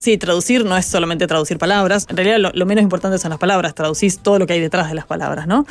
Sí, traducir no es solamente traducir palabras. En realidad lo menos importante son las palabras. Traducís todo lo que hay detrás de las palabras, ¿no?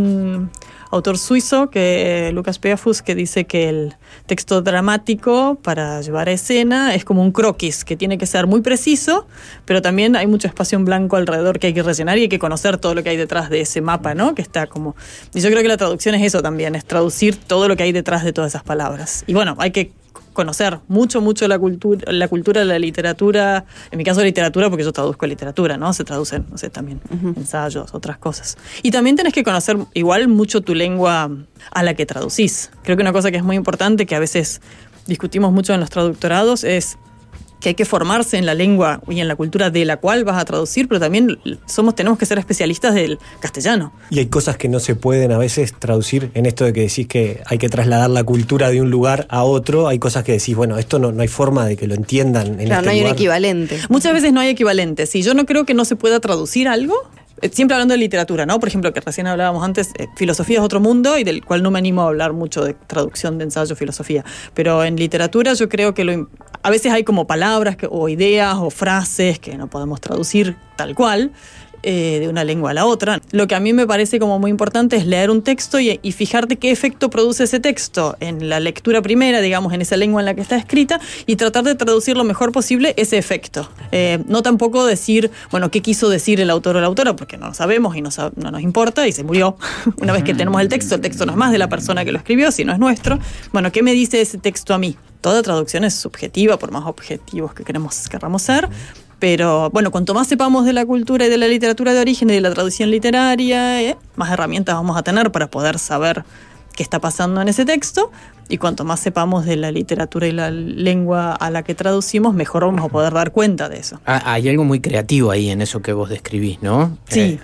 Un autor suizo, Lucas Peafus, que dice que el texto dramático para llevar a escena es como un croquis, que tiene que ser muy preciso, pero también hay mucho espacio en blanco alrededor que hay que rellenar y hay que conocer todo lo que hay detrás de ese mapa, ¿no? Que está como... Y yo creo que la traducción es eso también, es traducir todo lo que hay detrás de todas esas palabras. Y bueno, hay que conocer mucho la cultura, la literatura, en mi caso literatura porque yo traduzco literatura, ¿no? Se traducen, no sé, también ensayos, otras cosas. Y también tenés que conocer igual mucho tu lengua a la que traducís. Creo que una cosa que es muy importante, que a veces discutimos mucho en los traductorados, es que hay que formarse en la lengua y en la cultura de la cual vas a traducir, pero también tenemos que ser especialistas del castellano. Y hay cosas que no se pueden a veces traducir, en esto de que decís que hay que trasladar la cultura de un lugar a otro. Hay cosas que decís, bueno, esto no hay forma de que lo entiendan en claro, este no hay lugar. un equivalente. Muchas veces no hay equivalente. Sí, yo no creo que no se pueda traducir algo. Siempre hablando de literatura, ¿no? Por ejemplo, que recién hablábamos antes, filosofía es otro mundo y del cual no me animo a hablar mucho de traducción de ensayo, filosofía. Pero en literatura yo creo que a veces hay como palabras o ideas o frases que no podemos traducir tal cual, de una lengua a la otra. Lo que a mí me parece como muy importante es leer un texto y fijarte qué efecto produce ese texto en la lectura primera, digamos, en esa lengua en la que está escrita, y tratar de traducir lo mejor posible ese efecto. No tampoco decir, bueno, qué quiso decir el autor o la autora, porque no lo sabemos y no nos importa y se murió. Una vez que tenemos el texto no es más de la persona que lo escribió, sino es nuestro. Bueno, ¿qué me dice ese texto a mí? Toda traducción es subjetiva, por más objetivos que queramos ser. Pero bueno, cuanto más sepamos de la cultura y de la literatura de origen y de la traducción literaria, más herramientas vamos a tener para poder saber qué está pasando en ese texto. Y cuanto más sepamos de la literatura y la lengua a la que traducimos, mejor vamos a poder dar cuenta de eso. Hay algo muy creativo ahí en eso que vos describís, ¿no? Sí.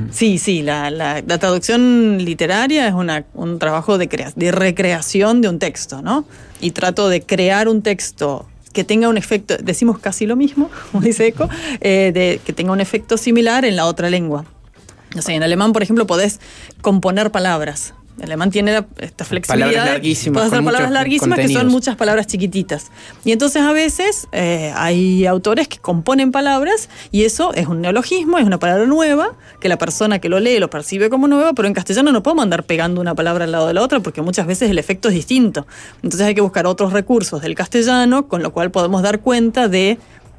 Sí, la traducción literaria es un trabajo de recreación de un texto, ¿no? Y trato de crear un texto que tenga un efecto, decimos casi lo mismo, como dice Eco, que tenga un efecto similar en la otra lengua. O sea, en alemán, por ejemplo, podés componer palabras. El alemán tiene esta flexibilidad. Palabras larguísimas. Puedes hacer palabras larguísimas contenidos, que son muchas palabras chiquititas. Y entonces a veces hay autores que componen palabras y eso es un neologismo, es una palabra nueva, que la persona que lo lee lo percibe como nueva, pero en castellano no podemos andar pegando una palabra al lado de la otra porque muchas veces el efecto es distinto. Entonces hay que buscar otros recursos del castellano, con lo cual podemos dar cuenta del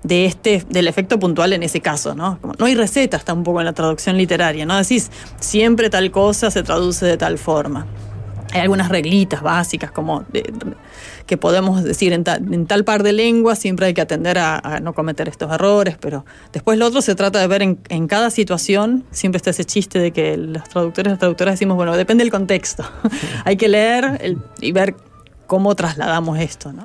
efecto puntual en ese caso, ¿no? Como no hay recetas tampoco en la traducción literaria, no decís siempre tal cosa se traduce de tal forma. Hay algunas reglitas básicas como que podemos decir en tal par de lenguas siempre hay que atender a no cometer estos errores, pero después lo otro se trata de ver en cada situación. Siempre está ese chiste de que los traductores, las traductoras decimos, bueno, depende del contexto. Hay que leer y ver cómo trasladamos esto, ¿no?